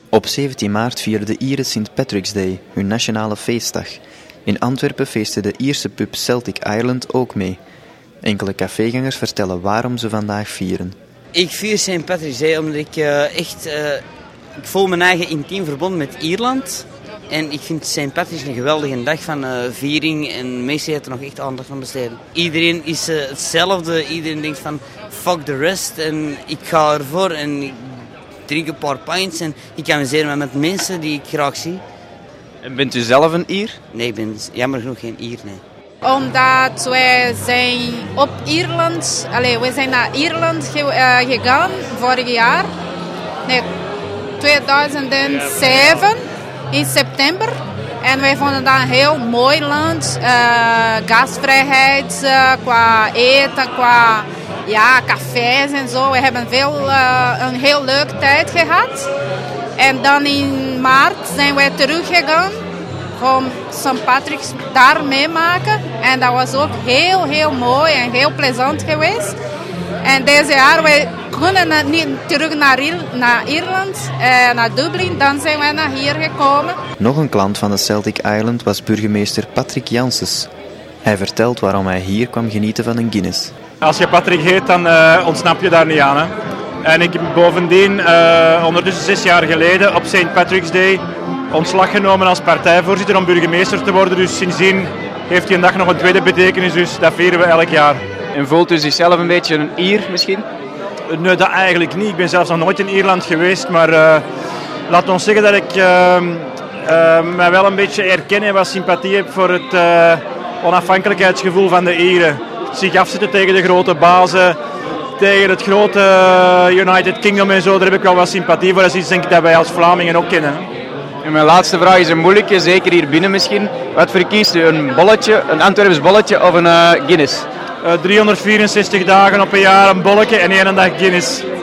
Op 17 maart vieren de Ieren St. Patrick's Day, hun nationale feestdag. In Antwerpen feesten de Ierse pub Celtic Ireland ook mee. Enkele cafégangers vertellen waarom ze vandaag vieren. Ik vier St. Patrick's Day omdat ik ik voel mijn eigen intiem verbonden met Ierland. En ik vind St. Patrick's een geweldige dag van viering en mensen hebben er nog echt aandacht aan besteden. Iedereen is hetzelfde, iedereen denkt van fuck the rest en ik ga ervoor en ik drink een paar pints en ik amuseer me met mensen die ik graag zie. En bent u zelf een Ier? Nee, ik ben jammer genoeg geen Ier, nee. Omdat wij zijn op Ierland, we zijn naar Ierland gegaan vorig jaar, 2007 in september. En wij vonden dat een heel mooi land, gastvrijheid qua eten, qua cafés en zo. We hebben een heel leuke tijd gehad. En dan in maart zijn wij teruggegaan om St. Patrick's daar meemaken. En dat was ook heel, heel mooi en heel plezant geweest. En deze jaar, wij kunnen niet terug naar Ierland, naar Dublin. Dan zijn wij naar hier gekomen. Nog een klant van de Celtic Island was burgemeester Patrick Janssens. Hij vertelt waarom hij hier kwam genieten van een Guinness. Als je Patrick heet, dan ontsnap je daar niet aan. Hè? En ik heb bovendien ondertussen 6 jaar geleden op St. Patrick's Day ontslag genomen als partijvoorzitter om burgemeester te worden. Dus sindsdien heeft die een dag nog een tweede betekenis, dus dat vieren we elk jaar. En voelt u zichzelf een beetje een Ier misschien? Nee, dat eigenlijk niet. Ik ben zelfs nog nooit in Ierland geweest, maar laat ons zeggen dat ik mij wel een beetje herken en wat sympathie heb voor het onafhankelijkheidsgevoel van de Ieren. Zich afzetten tegen de grote bazen, tegen het grote United Kingdom en zo, daar heb ik wel wat sympathie voor. Dat is iets denk ik dat wij als Vlamingen ook kennen. En mijn laatste vraag is een moeilijke, zeker hier binnen misschien. Wat verkiest u, een bolletje, een Antwerps bolletje of een Guinness? 364 dagen op een jaar een bolletje en 1 dag Guinness.